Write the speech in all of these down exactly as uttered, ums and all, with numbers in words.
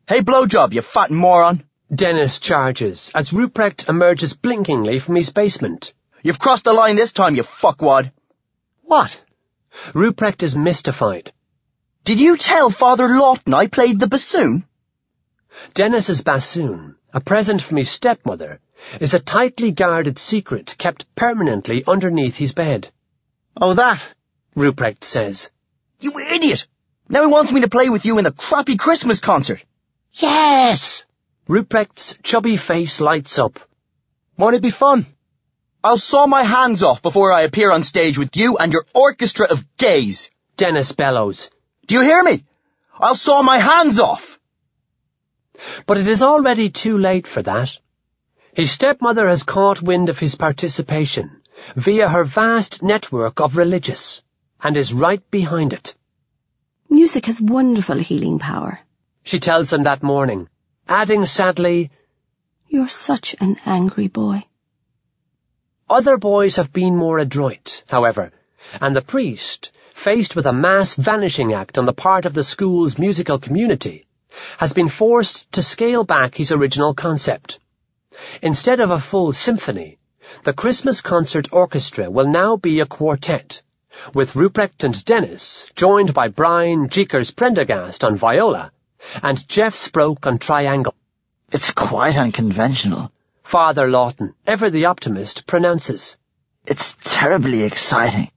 Hey, blowjob, you fat moron. Dennis charges as Ruprecht emerges blinkingly from his basement. You've crossed the line this time, you fuckwad. What? Ruprecht is mystified. Did you tell Father Lawton I played the bassoon? Dennis's bassoon, a present from his stepmother, is a tightly guarded secret kept permanently underneath his bed. Oh, that? Ruprecht says. You idiot! Now he wants me to play with you in the crappy Christmas concert. Yes! Ruprecht's chubby face lights up. Won't it be fun? I'll saw my hands off before I appear on stage with you and your orchestra of gays. Dennis bellows. Do you hear me? I'll saw my hands off. But it is already too late for that. His stepmother has caught wind of his participation via her vast network of religious and is right behind it. Music has wonderful healing power, she tells him that morning, adding sadly, You're such an angry boy. Other boys have been more adroit, however, and the priest, faced with a mass vanishing act on the part of the school's musical community, has been forced to scale back his original concept. Instead of a full symphony, the Christmas concert orchestra will now be a quartet, with Ruprecht and Dennis joined by Brian Jeekers Prendergast on viola and Jeff Sproke on triangle. It's quite unconventional, Father Lawton, ever the optimist, pronounces. It's terribly exciting.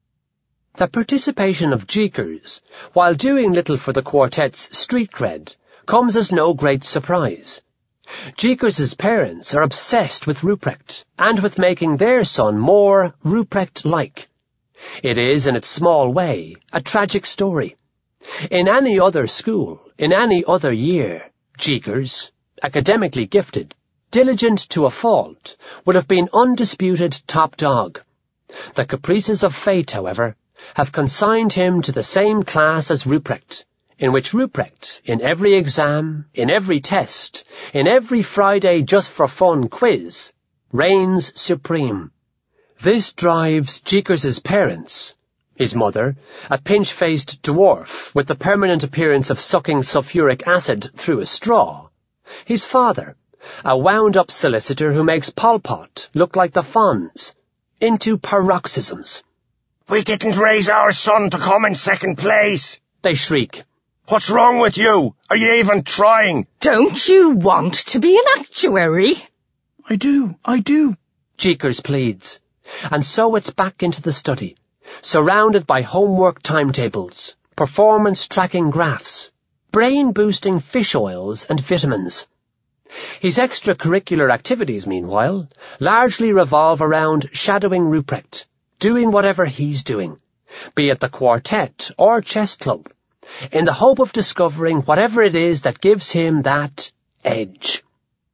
The participation of Jeekers, while doing little for the quartet's street cred, comes as no great surprise. Jeekers' parents are obsessed with Ruprecht, and with making their son more Ruprecht-like. It is, in its small way, a tragic story. In any other school, in any other year, Jeekers, academically gifted, diligent to a fault, would have been undisputed top dog. The caprices of fate, however, have consigned him to the same class as Ruprecht, in which Ruprecht, in every exam, in every test, in every Friday just-for-fun quiz, reigns supreme. This drives Jeekers' parents, his mother, a pinch-faced dwarf with the permanent appearance of sucking sulfuric acid through a straw, his father, a wound-up solicitor who makes Pol Pot look like the Fonz, into paroxysms. We didn't raise our son to come in second place, they shriek. What's wrong with you? Are you even trying? Don't you want to be an actuary? I do, I do, Jeekers pleads. And so it's back into the study, surrounded by homework timetables, performance-tracking graphs, brain-boosting fish oils and vitamins. His extracurricular activities, meanwhile, largely revolve around shadowing Ruprecht, doing whatever he's doing, be it the quartet or chess club, in the hope of discovering whatever it is that gives him that edge.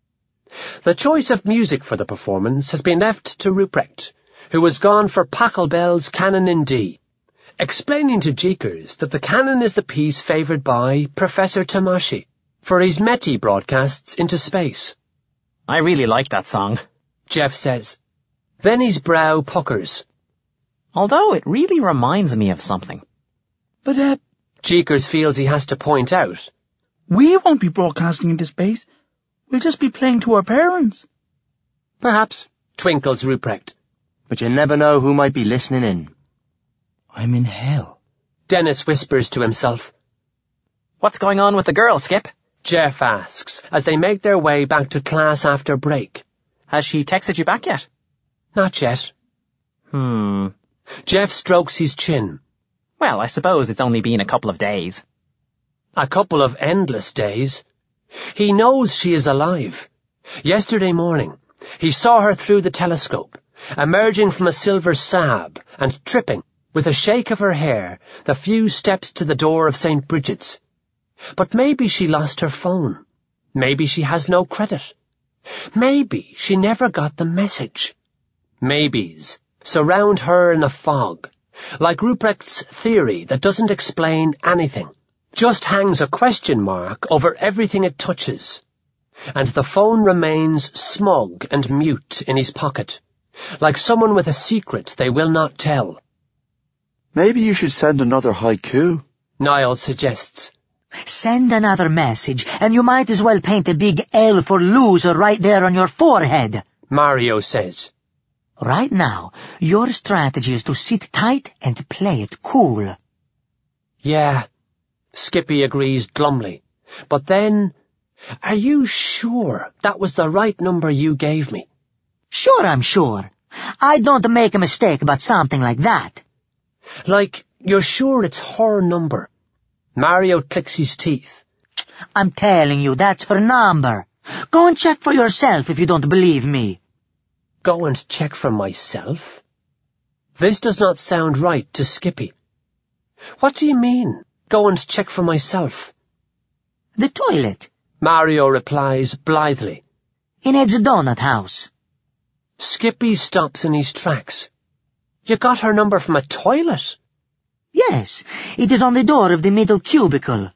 The choice of music for the performance has been left to Ruprecht, who has gone for Pachelbel's Canon in D, explaining to Jeekers that the canon is the piece favoured by Professor Tamashi for his METI broadcasts into space. I really like that song, Jeff says. Then his brow puckers. Although it really reminds me of something. But, uh... Jeekers feels he has to point out. We won't be broadcasting into space. We'll just be playing to our parents. Perhaps, twinkles Ruprecht. But you never know who might be listening in. I'm in hell, Dennis whispers to himself. What's going on with the girl, Skip? Jeff asks, as they make their way back to class after break. Has she texted you back yet? Not yet. Hmm. Jeff strokes his chin. Well, I suppose it's only been a couple of days. A couple of endless days. He knows she is alive. Yesterday morning, he saw her through the telescope, emerging from a silver Saab and tripping, with a shake of her hair, the few steps to the door of Saint Bridget's. But maybe she lost her phone. Maybe she has no credit. Maybe she never got the message. Maybes surround her in a fog, like Ruprecht's theory that doesn't explain anything, just hangs a question mark over everything it touches. And the phone remains smug and mute in his pocket, like someone with a secret they will not tell. Maybe you should send another haiku, Niall suggests. Send another message, and you might as well paint a big L for loser right there on your forehead, Mario says. Right now, your strategy is to sit tight and play it cool. Yeah, Skippy agrees glumly. But then, are you sure that was the right number you gave me? Sure, I'm sure. I don't make a mistake about something like that. Like, you're sure it's her number? Mario clicks his teeth. I'm telling you, that's her number. Go and check for yourself if you don't believe me. Go and check for myself? This does not sound right to Skippy. What do you mean, go and check for myself? The toilet, Mario replies blithely. in Ed's donut house. Skippy stops in his tracks. You got her number from a toilet? Yes, it is on the door of the middle cubicle.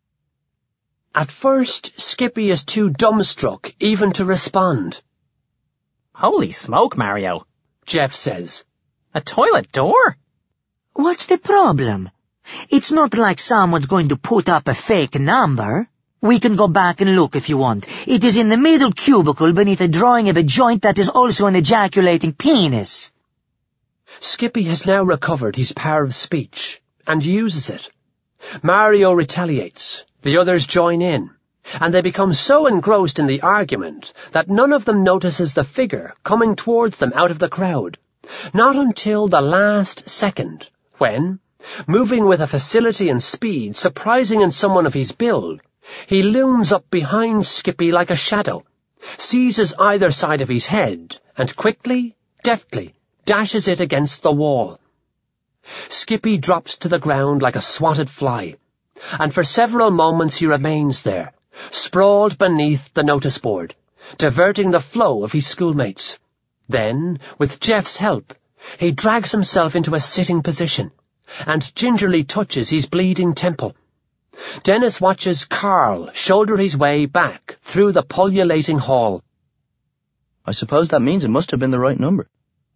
At first, Skippy is too dumbstruck even to respond. Holy smoke, Mario. Jeff says. A toilet door? What's the problem? It's not like someone's going to put up a fake number. We can go back and look if you want. It is in the middle cubicle beneath a drawing of a joint that is also an ejaculating penis. Skippy has now recovered his power of speech and uses it. Mario retaliates. The others join in, and they become so engrossed in the argument that none of them notices the figure coming towards them out of the crowd. Not until the last second, when, moving with a facility and speed surprising in someone of his build, he looms up behind Skippy like a shadow, seizes either side of his head, and quickly, deftly, dashes it against the wall. Skippy drops to the ground like a swatted fly, and for several moments he remains there, sprawled beneath the notice board, diverting the flow of his schoolmates. Then, with Jeff's help, he drags himself into a sitting position, and gingerly touches his bleeding temple. Dennis watches Carl shoulder his way back through the pullulating hall. I suppose that means it must have been the right number.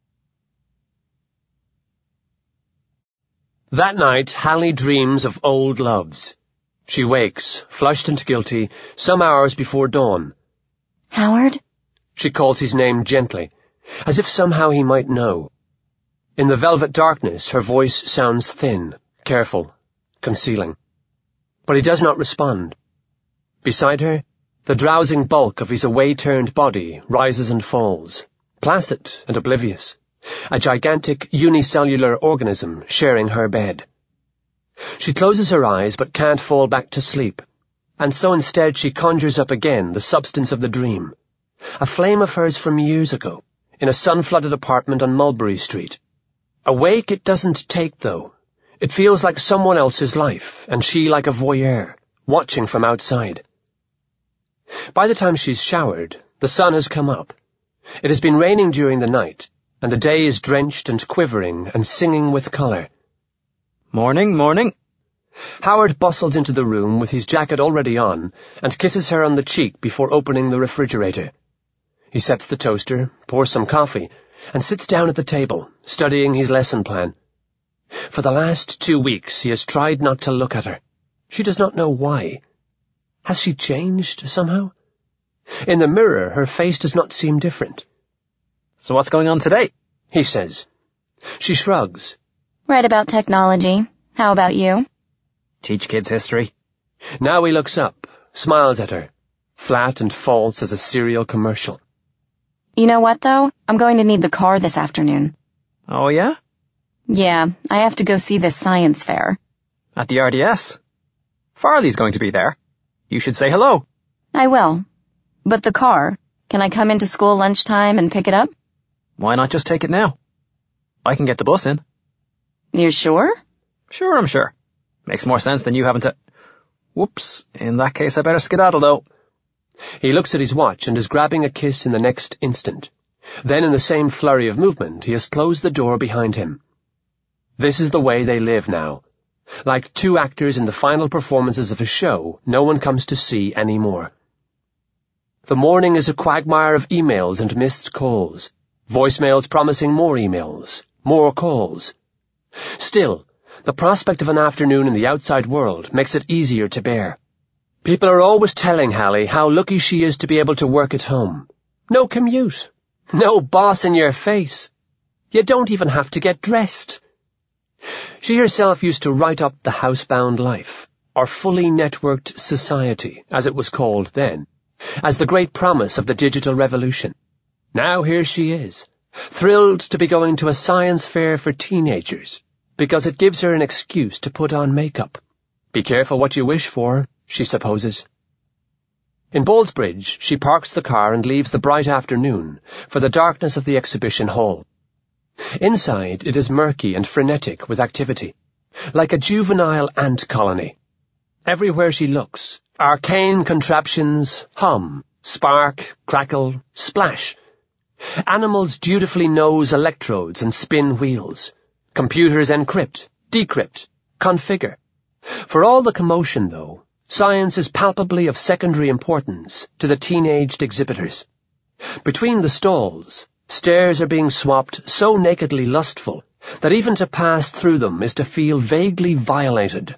That night, Hallie dreams of old loves. She wakes, flushed and guilty, some hours before dawn. Howard? She calls his name gently, as if somehow he might know. In the velvet darkness, her voice sounds thin, careful, concealing. But he does not respond. Beside her, the drowsing bulk of his away-turned body rises and falls, placid and oblivious, a gigantic unicellular organism sharing her bed. She closes her eyes but can't fall back to sleep, and so instead she conjures up again the substance of the dream, a flame of hers from years ago, in a sun-flooded apartment on Mulberry Street. Awake it doesn't take, though. It feels like someone else's life, and she like a voyeur, watching from outside. By the time she's showered, the sun has come up. It has been raining during the night, and the day is drenched and quivering and singing with colour. Morning, morning. Howard bustles into the room with his jacket already on and kisses her on the cheek before opening the refrigerator. He sets the toaster, pours some coffee, and sits down at the table, studying his lesson plan. For the last two weeks he has tried not to look at her. She does not know why. Has she changed somehow? In the mirror her face does not seem different. So what's going on today? He says. She shrugs. Read about technology. How about you? Teach kids history. Now he looks up, smiles at her, flat and false as a cereal commercial. You know what, though? I'm going to need the car this afternoon. Oh, yeah? Yeah, I have to go see this science fair. At the R D S? Farley's going to be there. You should say hello. I will. But the car, can I come into school lunchtime and pick it up? Why not just take it now? I can get the bus in. You're sure? Sure, I'm sure. Makes more sense than you having to... Whoops, in that case I better skedaddle, though. He looks at his watch and is grabbing a kiss in the next instant. Then in the same flurry of movement, he has closed the door behind him. This is the way they live now. Like two actors in the final performances of a show no one comes to see anymore. The morning is a quagmire of emails and missed calls, voicemails promising more emails, more calls. Still, the prospect of an afternoon in the outside world makes it easier to bear. People are always telling Hallie how lucky she is to be able to work at home. No commute. No boss in your face. You don't even have to get dressed. She herself used to write up the housebound life, or fully networked society, as it was called then, as the great promise of the digital revolution. Now here she is, thrilled to be going to a science fair for teenagers, because it gives her an excuse to put on makeup. Be careful what you wish for, she supposes. In Ballsbridge, she parks the car and leaves the bright afternoon for the darkness of the exhibition hall. Inside, it is murky and frenetic with activity, like a juvenile ant colony. Everywhere she looks, arcane contraptions hum, spark, crackle, splash. Animals dutifully nose electrodes and spin wheels. Computers encrypt, decrypt, configure. For all the commotion, though, science is palpably of secondary importance to the teenaged exhibitors. Between the stalls, stairs are being swapped so nakedly lustful that even to pass through them is to feel vaguely violated.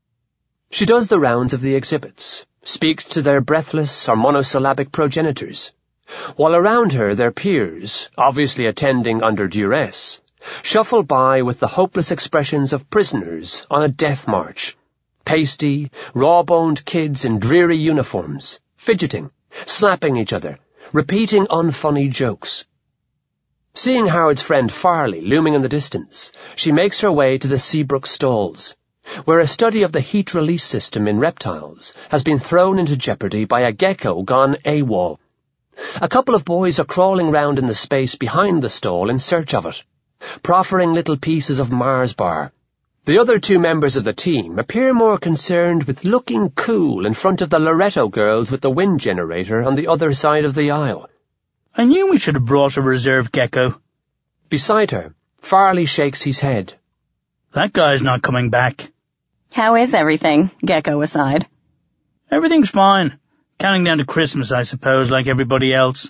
She does the rounds of the exhibits, speaks to their breathless or monosyllabic progenitors, while around her their peers, obviously attending under duress, shuffle by with the hopeless expressions of prisoners on a death march. Pasty, raw-boned kids in dreary uniforms, fidgeting, slapping each other, repeating unfunny jokes. Seeing Howard's friend Farley looming in the distance, she makes her way to the Seabrook stalls, where a study of the heat release system in reptiles has been thrown into jeopardy by a gecko gone AWOL. A couple of boys are crawling round in the space behind the stall in search of it, proffering little pieces of Mars bar. The other two members of the team appear more concerned with looking cool in front of the Loretto girls with the wind generator on the other side of the aisle. I knew we should have brought a reserve gecko. Beside her, Farley shakes his head. That guy's not coming back. How is everything, gecko aside? Everything's fine. Counting down to Christmas, I suppose, like everybody else.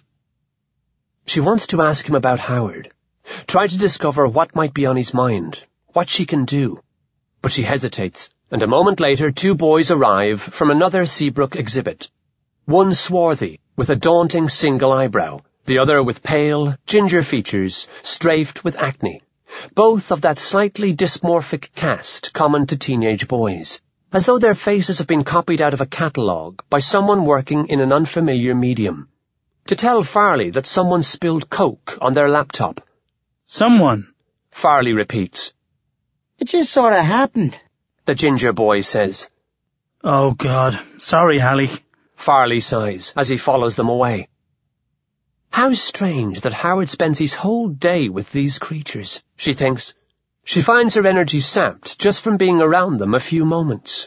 She wants to ask him about Howard, try to discover what might be on his mind, what she can do. But she hesitates, and a moment later two boys arrive from another Seabrook exhibit. One swarthy, with a daunting single eyebrow, the other with pale, ginger features, strafed with acne, both of that slightly dysmorphic cast common to teenage boys, as though their faces have been copied out of a catalogue by someone working in an unfamiliar medium. To tell Farley that someone spilled Coke on their laptop. Someone, Farley repeats. It just sort of happened, the ginger boy says. Oh, God. Sorry, Hallie. Farley sighs as he follows them away. How strange that Howard spends his whole day with these creatures, she thinks. She finds her energy sapped just from being around them a few moments.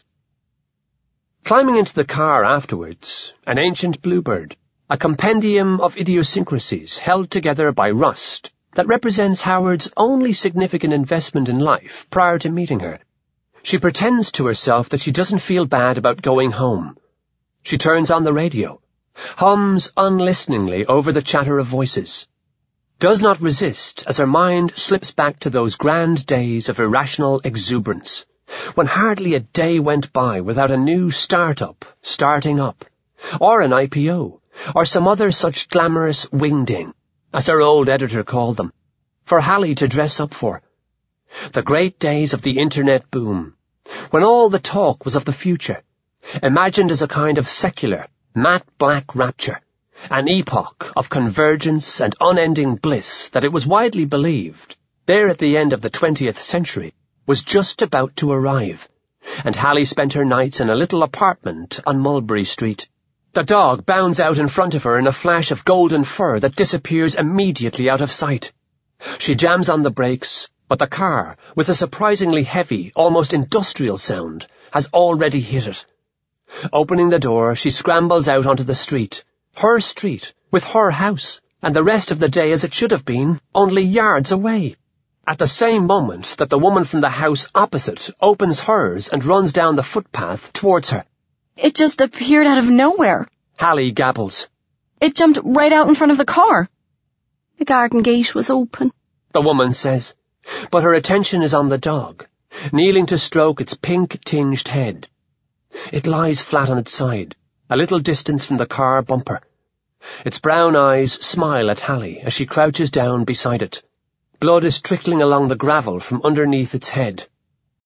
Climbing into the car afterwards, an ancient bluebird, a compendium of idiosyncrasies held together by rust that represents Howard's only significant investment in life prior to meeting her. She pretends to herself that she doesn't feel bad about going home. She turns on the radio, hums unlisteningly over the chatter of voices, does not resist as her mind slips back to those grand days of irrational exuberance, when hardly a day went by without a new start-up starting up, or an I P O, or some other such glamorous wingding, as her old editor called them, for Hallie to dress up for. The great days of the internet boom, when all the talk was of the future, imagined as a kind of secular, matte black rapture, an epoch of convergence and unending bliss that it was widely believed, there at the end of the twentieth century, was just about to arrive, and Hallie spent her nights in a little apartment on Mulberry Street. The dog bounds out in front of her in a flash of golden fur that disappears immediately out of sight. She jams on the brakes, but the car, with a surprisingly heavy, almost industrial sound, has already hit it. Opening the door, she scrambles out onto the street. Her street, with her house, and the rest of the day as it should have been, only yards away. At the same moment that the woman from the house opposite opens hers and runs down the footpath towards her. It just appeared out of nowhere. Hallie gabbles. It jumped right out in front of the car. The garden gate was open, the woman says, but her attention is on the dog, kneeling to stroke its pink-tinged head. It lies flat on its side, a little distance from the car bumper. Its brown eyes smile at Hallie as she crouches down beside it. Blood is trickling along the gravel from underneath its head.